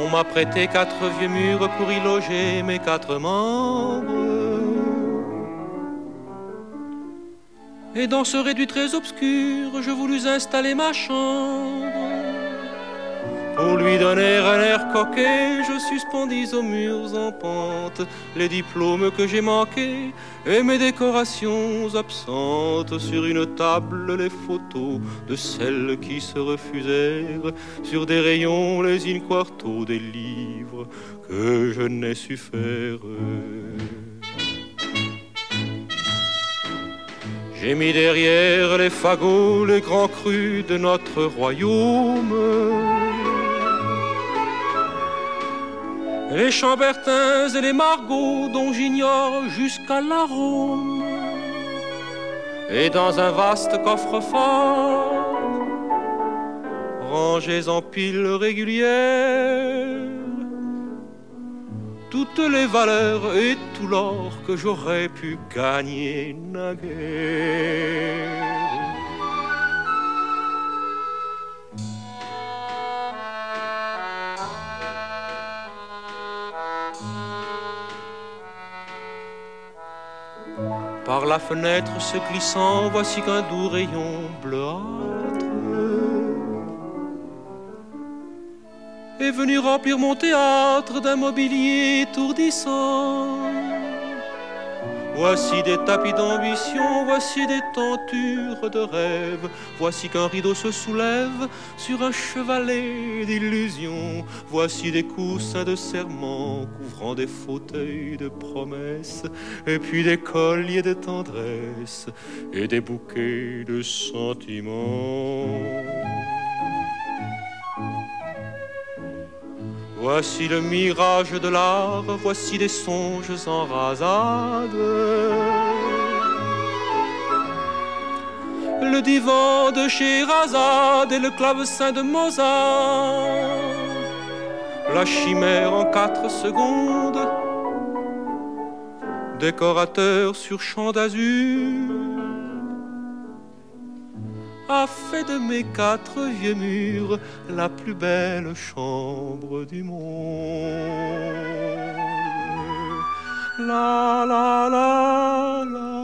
m'a prêté 4 vieux murs pour y loger mes 4 membres. Et dans ce réduit très obscur, je voulus installer ma chambre. Pour lui donner un air coquet, je suspendis aux murs en pente les diplômes que j'ai manqués et mes décorations absentes. Sur une table, les photos de celles qui se refusèrent. Sur des rayons, les in-quarto des livres que je n'ai su faire. J'ai mis derrière les fagots les grands crus de notre royaume. Les chambertins et les margots dont j'ignore jusqu'à l'arôme. Et dans un vaste coffre-fort, rangés en piles régulières, toutes les valeurs et tout l'or que j'aurais pu gagner naguère. Par la fenêtre se glissant, voici qu'un doux rayon bleuâtre est venu remplir mon théâtre d'un mobilier étourdissant. Voici des tapis d'ambition, voici des tentures de rêve. Voici qu'un rideau se soulève sur un chevalet d'illusions. Voici des coussins de serment couvrant des fauteuils de promesses. Et puis des colliers de tendresse et des bouquets de sentiments. Voici le mirage de l'art, voici des songes en rasade. Le divan de Scheherazade et le clavecin de Mozart. La chimère en 4 secondes, décorateur sur champ d'azur, a fait de mes 4 vieux murs la plus belle chambre du monde. La la la la.